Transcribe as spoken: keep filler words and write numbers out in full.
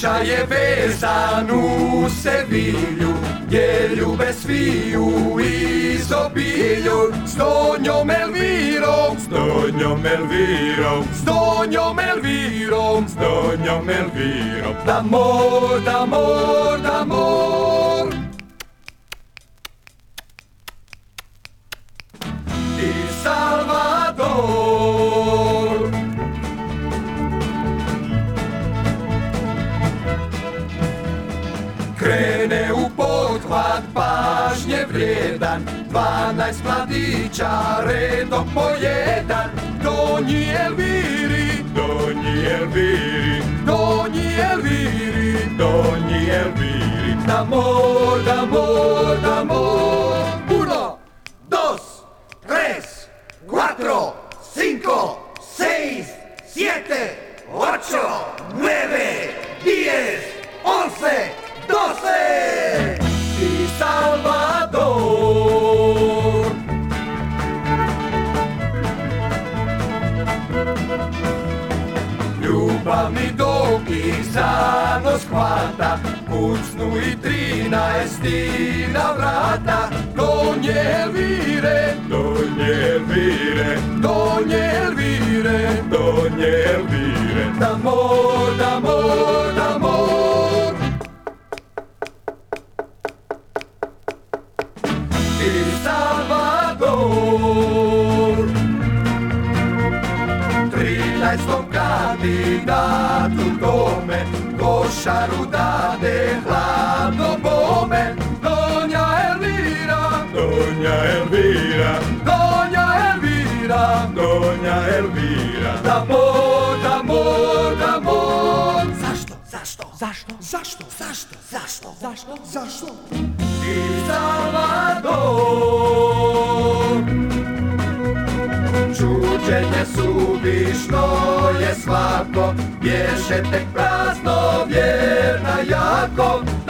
duša je vezan u Sevilju, gdje ljube sviju izobilju. S Donjom Elvirom, s Donjom Elvirom, s Donjom Elvirom, s Donjom Elvirom. D'amor, d'amor, d'amor. I Salvador. Krene u pothvat pažnje vrijedan, dvanaest mladića redom po jedan. Donji Elviri, Donji Elviri, Donji Elviri, Donji Elviri. D'amor, d'amor, d'amor. Uno, dos, tres, cuatro, cinco, seis, siete, ocho, nueve, diez, once, doce. I Salvador. Ljubavni dok ih za nos hvata, kucnu i trinaestina vrata. Donje Elvire, Donje Elvire, Donje Elvire, Donje Elvire. D'amor, d'amor, d'amor. I Salvador. Trinaestom kandidatu tome košaru dade hladno bome. Donja Elvira, Donja Elvira, Donja Elvira, Donja Elvira. D'amor, d'amor, d'amor. Zašto? Zašto? Zašto? Zašto? Zašto? Zašto? Zašto? Zašto? I Salvador. Čuđenje suvišno je svako, bješe tek prazno vjerna jako.